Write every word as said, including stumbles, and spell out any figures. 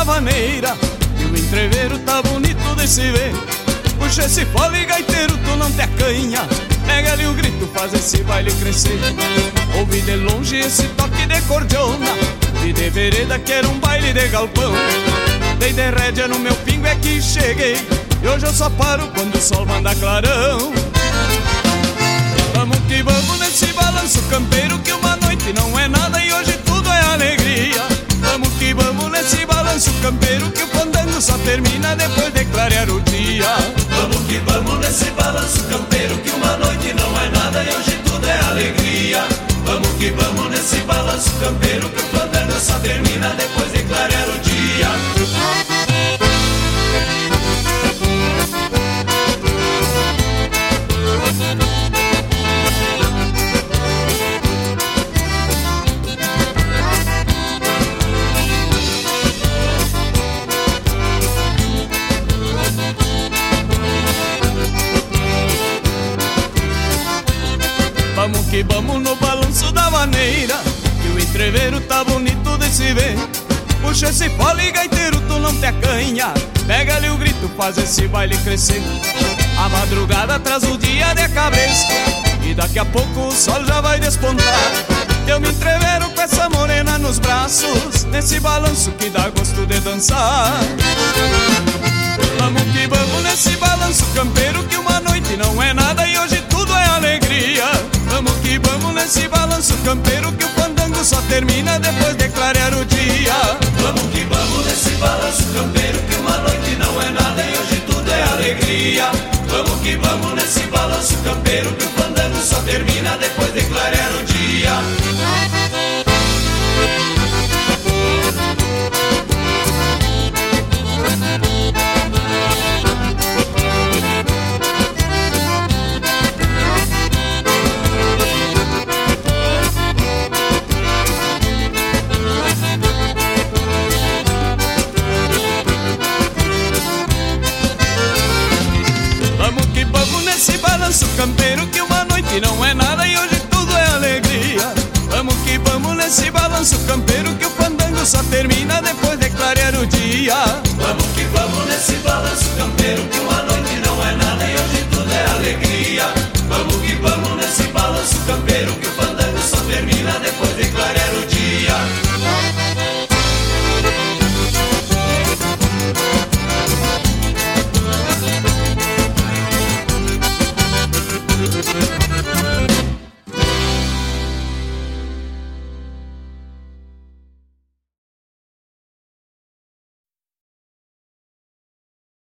vaneira e o entreveiro tá bonito de se ver. Puxa esse fole, gaiteiro, tu não te acanha. Pega ali o grito, faz esse baile crescer. Ouvi de longe esse toque de cordiona, e de vereda que era um baile de galpão. Dei de rédea no meu pingo é que cheguei, e hoje eu só paro quando o sol manda clarão. Vamos que vamos nesse balanço campeiro, que uma noite não é nada e hoje tudo é alegria. Vamos que vamos nesse balanço campeiro, que o fandango só termina depois de clarear o dia. Vamos que vamos nesse balanço campeiro, que uma noite não é nada e hoje tudo é alegria. Vamos que vamos nesse balanço campeiro, que o fandango só termina depois de clarear o dia. Vamos que vamos no balanço da vaneira, que o entreveiro tá bonito de se ver. Puxa esse fole, gaiteiro, tu não te acanha. Pega ali o grito, faz esse baile crescer. A madrugada traz o dia de cabeça, e daqui a pouco o sol já vai despontar. Eu me entreveiro com essa morena nos braços, nesse balanço que dá gosto de dançar. Vamos que vamos nesse balanço campeiro, que uma noite não é nada e hoje tudo é alegria. Vamos que vamos nesse balanço campeiro, que o fandango só termina depois de clarear o dia. Vamos que vamos nesse balanço campeiro, que uma noite não é nada e hoje tudo é alegria. Vamos que vamos nesse balanço campeiro, que o fandango só termina depois de clarear o dia. Vamos que vamos nesse balanço campeiro, que uma noite não